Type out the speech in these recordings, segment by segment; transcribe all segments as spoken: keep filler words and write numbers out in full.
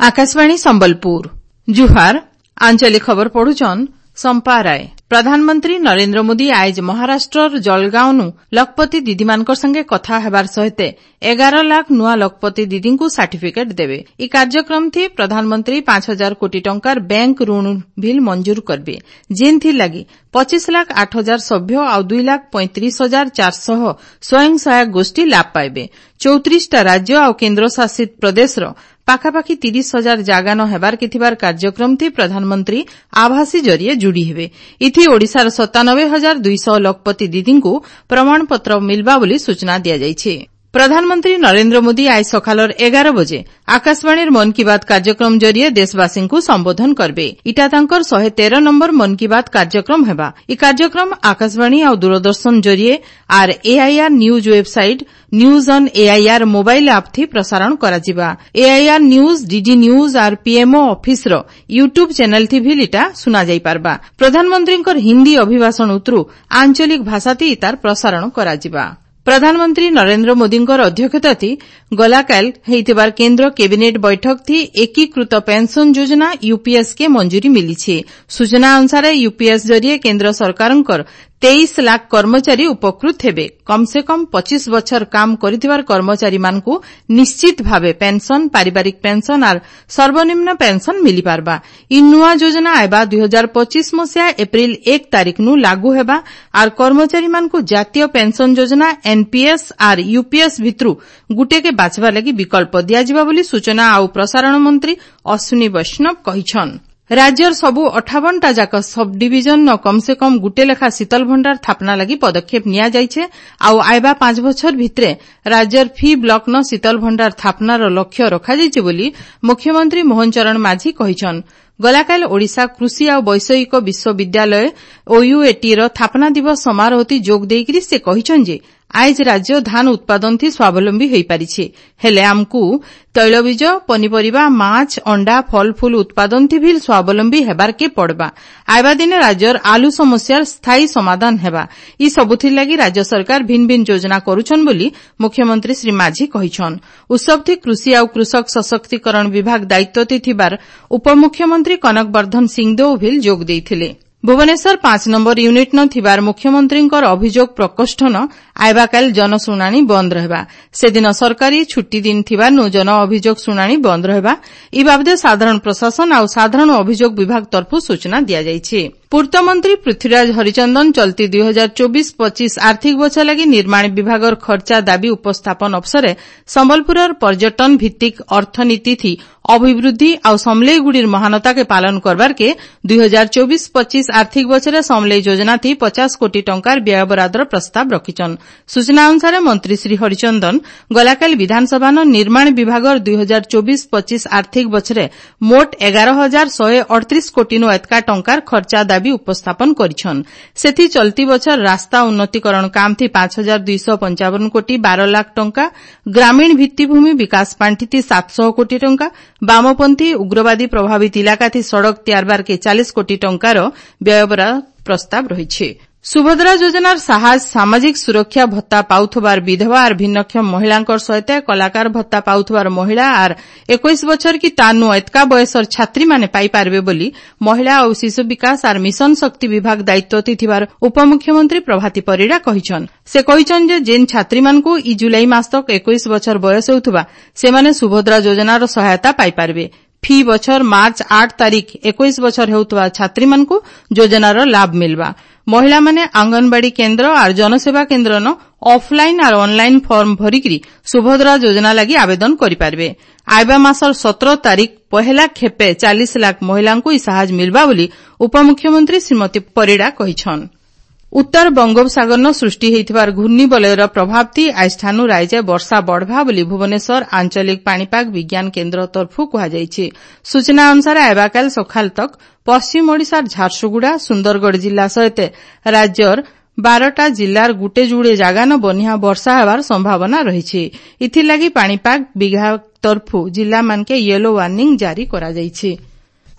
आकाशवाणी संबलपुर जुहार आंचलिक खबर पढ़ुचन संपा राय। प्रधानमंत्री नरेंद्र मोदी आज महाराष्ट्र जलगांव लखपति दीदी मानकर संगे कथा हेबार सहित एगार लाख नुआ लखपति दीदी को सर्टिफिकेट देवे। ई कार्यक्रम थी प्रधानमंत्री पांच हजार कोटी टंकार बैंक ऋण बिल मंजूर करबे, जेनथि लगी पच्चीस लाख आठ हजार सभ्य और दुई लाख पैंतीस हजार चार सौ स्वयं सहायक गोष्ठी लाभ पाइबे। चौतीस टा राज्य और केन्द्र शासित प्रदेशर पाखापाखि तीस हजार जागा न हेबार किथिबार कार्यक्रम थी प्रधानमंत्री आभासी जरिए जुड़ी हेबे। इथि ओडिशार सत्तानबे हजार दुई सौ लखपति दीदी को प्रमाणपत्र मिलबा बोली सूचना दिया जाइछे। प्रधानमंत्री नरेंद्र मोदी आज सकालर एगार बजे आकाशवाणी मन की बात कार्यक्रम जरिए देशवासी को संबोधन करबे। इटा तांकर शहे तेरह नंबर मन की बात कार्यक्रम हेबा। ई कार्यक्रम आकाशवाणी और दूरदर्शन जरिए आर AIR news website news on AIR mobile app थी प्रसारण कराजिबा। एआईआर न्यूज डीडी न्यूज आर पीएमओ ऑफिस रो यूट्यूब चैनल थी भी लिटा सुना जाई पारबा। प्रधानमंत्री हिंदी अभिभाषण उतरु आंचलिक भाषा थी तार प्रसारण कराजिबा। प्रधानमंत्री नरेंद्र मोदींकर अध्यक्षता थी गलाकाल हेतिबार केंद्र कैबिनेट बैठक थी एकीकृत पेंशन योजना यूपीएस के मंजूरी मिली छे। सूचना अनुसार यूपीएस जरिए केंद्र सरकारंकर तेईस लाख कर्मचारी उपकृत हेबे। कम से कम पच्चीस बछर काम करिथिबार कर्मचारी मानकु निश्चित भावे पेंशन, पारिवारिक पेंशन और सर्वनिम्न पेंशन मिली पारबा। इ नुआ योजना आइबा दुई हजार पच्चीस मसिया एप्रिल एक तारीख नु लागू हेबा और कर्मचारी मानकु जातीय पेंशन योजना एनपीएस और यूपीएस भितरु गुटे के बाछवा लगी विकल्प दियाजिबा बोली सूचना और प्रसारण मंत्री अश्विनी वैष्णव कहिछन। राज्यर सबु अठावन टा जाक सब डिविजन न कम से कम गुटे लेखा शीतल भंडार थापना लगी पदक्षेप निया जाइछे। आउ आइबा पांच बछर भितरे राज्यर फी ब्लॉक न शीतल भंडार थापनार लक्ष्य रखा जाइछे बोली मुख्यमंत्री मोहन चरण माझी कहिछन। गलाकाल ओडिशा कृषि और वैषयिक विश्वविद्यालय ओयूएटी रो थापना दिवस समारोह थी जोग देइकरी से कहिछन जे आज राज्य धान उत्पादन थी स्वावलंबी होई पारिछे। हेले आमकु तैलबीज, पनीपरिबा, माछ, अंडा, फल फूल उत्पादन थी भी स्वावलंबी हेबार के पड़बा। आइबा दिने राज्यर आलू समस्यार स्थायी समाधान हेबा। ई सबुथिर लागि राज्य सरकार भिन्न भिन्न योजना करुछन बोली मुख्यमंत्री श्री माझी कहिछन। उत्सव थी कृषि और कृषक सशक्तिकरण विभाग दायित्व थी थिबार उपमुख्यमंत्री कनक वर्धन सिंहदेव भी जोग देइथिले। भुवनेश्वर पांच नंबर यूनिट न थिबार मुख्यमंत्रींकर अभियोग प्रकोष्ठ न आइबा काल जनशुणाणी बंद रहबा। सेदिन सरकारी छुट्टी दिन थिबार नु जन अभियोग शुणाणी बंद रहबा। ई बाबदे साधारण प्रशासन और साधारण अभियोग विभाग तरफु सूचना दिया जाइछे। पूर्त मंत्री पृथ्वीराज हरिचंदन चलती दुई हजार चौबीस पच्चीस आर्थिक वर्ष लगी निर्माण विभागर खर्चा दाबी उपस्थापन अवसर संबलपुर पर्यटन भित्तिक अर्थनीति थी अभिवृद्धि और समलेईगुड़ीर महानता के पालन करबार के दुई हजार चौबीस पच्चीस आर्थिक वर्षर समलेई योजना थी पचास कोटी टंकार व्यय बरादर प्रस्ताव रखिछन। सूचना अनुसार मंत्री श्री हरिचंदन गलाकाल विधानसभा निर्माण विभागर दुई हजार चौबीस पच्चीस आर्थिक वर्षर मोट एगार हजार शहे अड़तीस कोटी नु एतका टंकार खर्चा दाबी उपस्थापन करिछन। सेथि चलती बछर रास्ता उन्नतीकरण काम थी पांच हजार दुई सौ पंचावन कोटी बारह लाख टंका, ग्रामीण भित्तिभूमि विकास पांठी थी सात सौ कोटी टंका, बामपंथी उग्रवादी प्रभावित इलाका थी सड़क तैयारबार के चालीस कोटी टंकार व्ययबरा प्रस्ताव रहिछे। सुभद्रा योजनार साहस सामाजिक सुरक्षा भत्ता पाउथबार विधवा और भिन्नक्षम महिलांकर सहित कलाकार भत्ता पाउथबार महिला और इक्कीस बछर की तानु एतका बयसर छात्री माने पाई पारबे बोली महिला और शिशु विकास और मिशन शक्ति विभाग दायित्व थिबार उपमुख्यमंत्री प्रभाती परिड़ा कहिछन। से कहिछन जे जेन छात्री मानकु ई जुलाई मास तक इक्कीस बछर बयस होउथबा सेमाने सुभद्रा योजनार सहायता पाई पारबे। फी बछर मार्च आठ तारीख इक्कीस बछर हेउथबा छात्री मानकु योजनार लाभ मिलबा। महिला माने आंगनबाड़ी केन्द्र और जनसेवा केन्द्र न ऑफलाइन और ऑनलाइन फॉर्म भरिकरी सुभद्रा योजना लगी आवेदन करि पारबे। आइबा मासर सत्रह तारीख पहला खेपे चालीस लाख महिला को ई साहाय्य मिलबा बोली उपमुख्यमंत्री श्रीमती परिड़ा कहिछन। उत्तर बंगोपसागर न सृष्टि हेतिबार घूर्णिबलयर प्रभाव थी आजठानु राज्य वर्षा बढ़वा बोली भुवनेश्वर आंचलिक पाणीपाग विज्ञान केन्द्र तरफु कहुଯାଇଛି। सूचना अनुसार आइबाकाल सकाल तक पश्चिम ओडिशार झारसुगुड़ा सुंदरगढ़ जिला सहित राज्यर बारटा जिल्लार गुटे जुड़े जागा न बनिया वर्षा हेबार संभावना रहिछि। इथिलागि पाणीपाग विभाग तरफु जिला मानके येलो वार्निंग जारी करा जाइछि।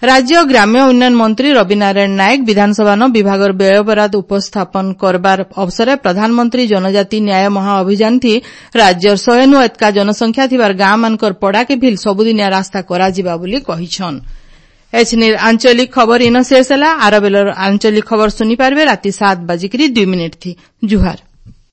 राज्य ग्राम्य उन्नयन मंत्री रवि नारायण नायक विधानसभा विभागर व्ययबराद उपस्थापन करबार अवसर प्रधानमंत्री जनजाति न्याय महाअभियान थी राज्यर शहे नु एतका जनसंख्या थिबार गाँ मानकर पड़ाके भिल सबुदिनिया रास्ता कराजिबा बोली कहिछन। एचनिर आंचलिक खबर इन शेष होला। आर बेलर आंचलिक खबर सुनी पारबे राति सात बजिकरी दुई मिनिट थी। जुहार।